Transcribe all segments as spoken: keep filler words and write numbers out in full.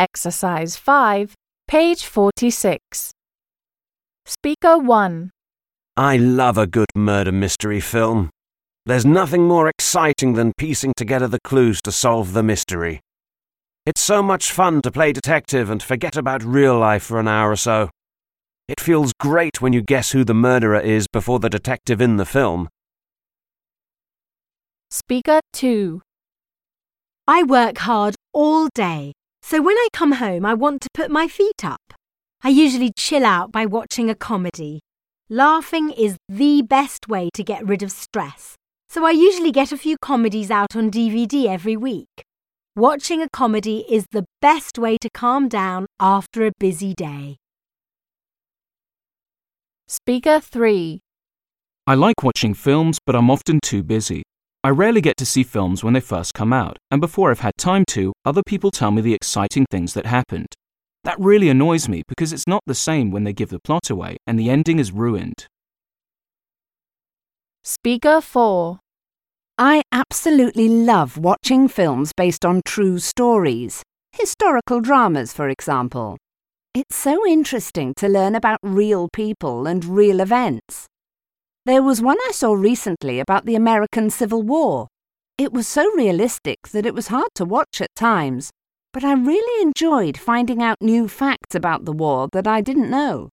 Exercise five, page forty-six. Speaker one. I love a good murder mystery film. There's nothing more exciting than piecing together the clues to solve the mystery. It's so much fun to play detective and forget about real life for an hour or so. It feels great when you guess who the murderer is before the detective in the film. Speaker two. I work hard all day, so when I come home I want to put my feet up. I usually chill out by watching a comedy. Laughing is the best way to get rid of stress, so I usually get a few comedies out on D V D every week. Watching a comedy is the best way to calm down after a busy day. Speaker three. I like watching films, but I'm often too busy. I rarely get to see films when they first come out, and before I've had time to, other people tell me the exciting things that happened. That really annoys me because it's not the same when they give the plot away and the ending is ruined. Speaker four. I absolutely love watching films based on true stories, historical dramas, for example. It's so interesting to learn about real people and real events. There was one I saw recently about the American Civil War. It was so realistic that it was hard to watch at times, but I really enjoyed finding out new facts about the war that I didn't know.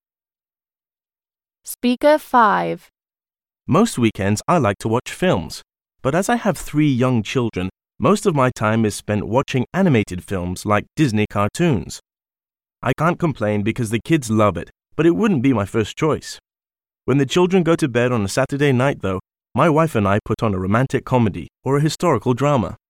Speaker five. Most weekends I like to watch films, but as I have three young children, most of my time is spent watching animated films like Disney cartoons. I can't complain because the kids love it, but it wouldn't be my first choice. When the children go to bed on a Saturday night, though, my wife and I put on a romantic comedy or a historical drama.